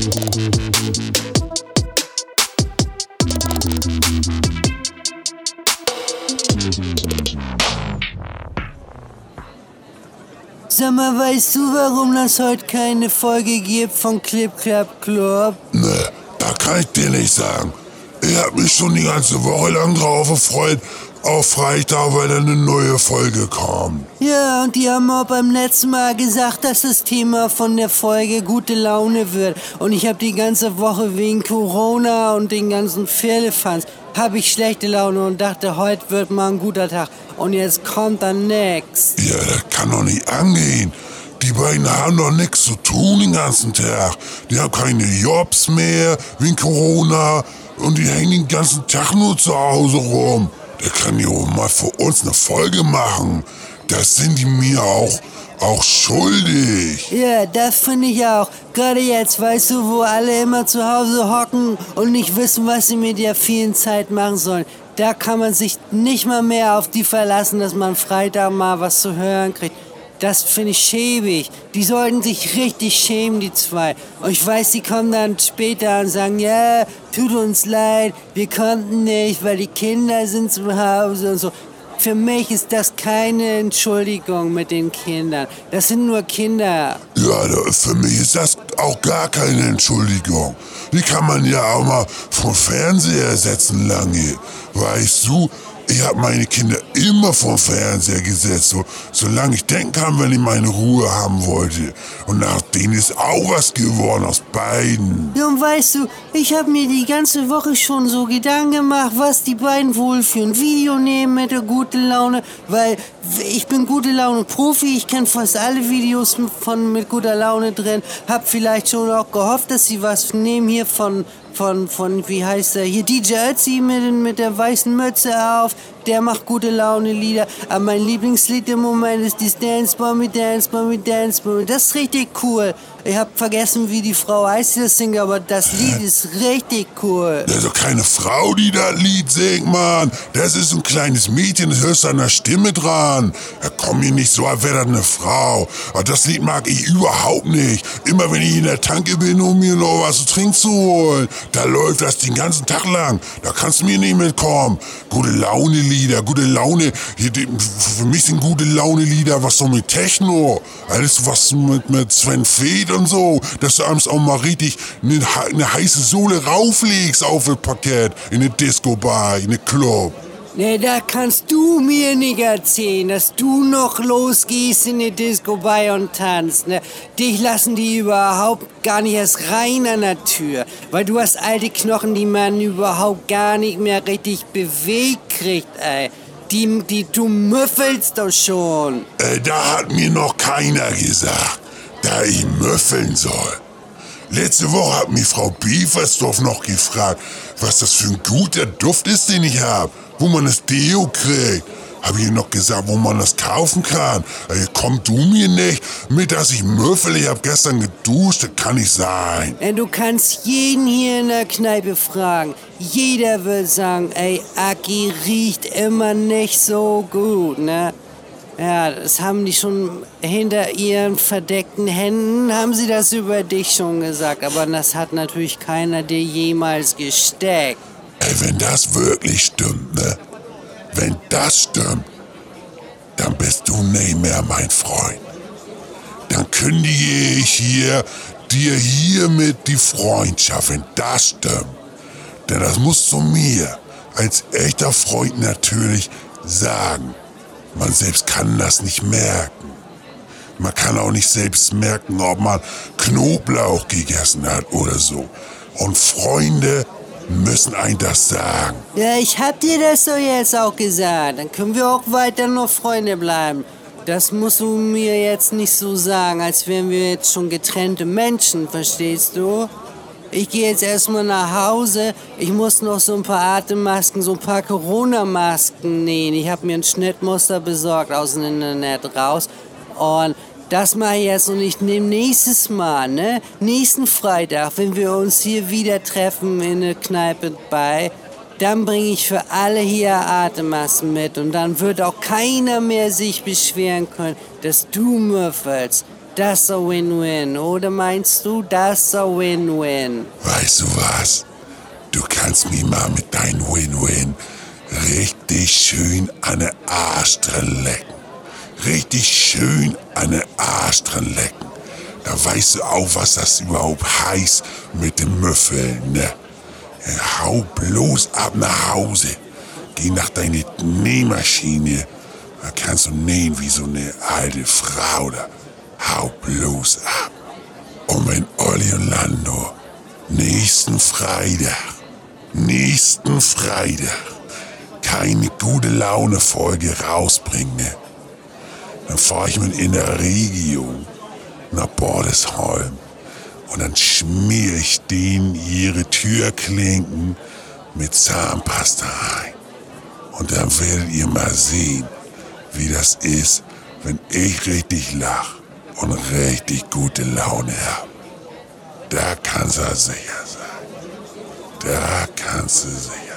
Sag mal, weißt du, warum das heute keine Folge gibt von Clip Clap Club? Ne, da kann ich dir nicht sagen. Ich hab mich schon die ganze Woche lang drauf gefreut, auf Freitag, weil dann eine neue Folge kommt. Ja, und die haben auch beim letzten Mal gesagt, dass das Thema von der Folge gute Laune wird. Und ich habe die ganze Woche wegen Corona und den ganzen Firlefanz habe ich schlechte Laune und dachte, heute wird mal ein guter Tag. Und jetzt kommt dann nix. Ja, das kann doch nicht angehen. Die beiden haben doch nichts zu tun den ganzen Tag. Die haben keine Jobs mehr wegen Corona und die hängen den ganzen Tag nur zu Hause rum. Der kann ja auch mal für uns eine Folge machen. Das sind die mir auch schuldig. Ja, das finde ich auch. Gerade jetzt, weißt du, wo alle immer zu Hause hocken und nicht wissen, was sie mit der vielen Zeit machen sollen. Da kann man sich nicht mal mehr auf die verlassen, dass man Freitag mal was zu hören kriegt. Das finde ich schäbig. Die sollten sich richtig schämen, die zwei. Und ich weiß, die kommen dann später und sagen, ja, tut uns leid, wir konnten nicht, weil die Kinder sind zu Hause und so. Für mich ist das keine Entschuldigung mit den Kindern. Das sind nur Kinder. Ja, für mich ist das auch gar keine Entschuldigung. Die kann man ja auch mal vom Fernseher setzen lange. Weißt du, ich habe meine Kinder immer vom Fernseher gesetzt, solange ich denken kann, wenn ich meine Ruhe haben wollte. Und nach denen ist auch was geworden aus beiden. Ja, und weißt du, ich habe mir die ganze Woche schon so Gedanken gemacht, was die beiden wohl für ein Video nehmen mit der guten Laune, weil ich bin gute Laune Profi, ich kenne fast alle Videos mit guter Laune drin, hab vielleicht schon auch gehofft, dass sie was nehmen hier von wie heißt er, hier DJ Ötzi mit der weißen Mütze auf, der macht gute Laune Lieder, aber mein Lieblingslied im Moment ist dieses Dance Bomb, Dance Bomb, Dance Bomb, das ist richtig cool. Ich hab vergessen, wie die Frau heißt, die das singt, aber das Lied ist richtig cool. Das ist doch keine Frau, die das Lied singt, Mann. Das ist ein kleines Mädchen, das hörst du an der Stimme dran. Ja, komm mir nicht so, als wäre das eine Frau. Aber das Lied mag ich überhaupt nicht. Immer wenn ich in der Tanke bin, um mir noch was zu trinken zu holen, da läuft das den ganzen Tag lang. Da kannst du mir nicht mitkommen. Gute Laune-Lieder, gute Laune. Für mich sind gute Laune-Lieder was so mit Techno. Alles was mit Sven Feth und so, dass du abends auch mal richtig eine heiße Sohle rauflegst auf das Parkett, in eine Disco-Bar, in eine Club. Ne, da kannst du mir nicht erzählen, dass du noch losgehst in die Disco-Bar und tanzt, ne? Dich lassen die überhaupt gar nicht erst rein an der Tür, weil du hast alte Knochen, die man überhaupt gar nicht mehr richtig bewegt kriegt, ey. Du müffelst doch schon. Da hat mir noch keiner gesagt, da ich müffeln soll. Letzte Woche hat mich Frau Beversdorf noch gefragt, was das für ein guter Duft ist, den ich habe, wo man das Deo kriegt. Habe ich ihr noch gesagt, wo man das kaufen kann. Komm du mir nicht mit, dass ich müffel. Ich habe gestern geduscht, das kann nicht sein. Du kannst jeden hier in der Kneipe fragen. Jeder will sagen, ey, Aki riecht immer nicht so gut, ne? Ja, das haben die schon hinter ihren verdeckten Händen, haben sie das über dich schon gesagt. Aber das hat natürlich keiner dir jemals gesteckt. Ey, wenn das wirklich stimmt, ne? Wenn das stimmt, dann bist du nicht mehr mein Freund. Dann kündige ich dir hiermit die Freundschaft, wenn das stimmt. Denn das musst du mir als echter Freund natürlich sagen. Man selbst kann das nicht merken. Man kann auch nicht selbst merken, ob man Knoblauch gegessen hat oder so. Und Freunde müssen einem das sagen. Ja, ich hab dir das doch jetzt auch gesagt. Dann können wir auch weiter nur Freunde bleiben. Das musst du mir jetzt nicht so sagen, als wären wir jetzt schon getrennte Menschen, verstehst du? Ich gehe jetzt erstmal nach Hause. Ich muss noch so ein paar Atemmasken, so ein paar Corona-Masken nähen. Ich habe mir ein Schnittmuster besorgt aus dem Internet raus. Und das mache ich jetzt und ich nehme nächstes Mal, ne? Nächsten Freitag, wenn wir uns hier wieder treffen in der Kneipe dann bringe ich für alle hier Atemmasken mit. Und dann wird auch keiner mehr sich beschweren können, dass du müffelst. Das ist ein Win-Win, oder meinst du? Das ist ein Win-Win. Weißt du was? Du kannst mich mal mit deinem Win-Win richtig schön an den Arsch dran lecken. Richtig schön an den Arsch dran lecken. Da weißt du auch, was das überhaupt heißt mit dem Müffeln, ne? Hau bloß ab nach Hause. Geh nach deiner Nähmaschine. Da kannst du nähen wie so eine alte Frau da. Hau bloß ab. Und wenn Olli und Lando nächsten Freitag keine gute Laune-Folge rausbringen, ne? Dann fahr ich mit in der Region nach Bordesholm und dann schmier ich denen ihre Türklinken mit Zahnpasta ein. Und dann werdet ihr mal sehen, wie das ist, wenn ich richtig lach und richtig gute Laune hab. Da kannst du sicher sein. Da kannst du sicher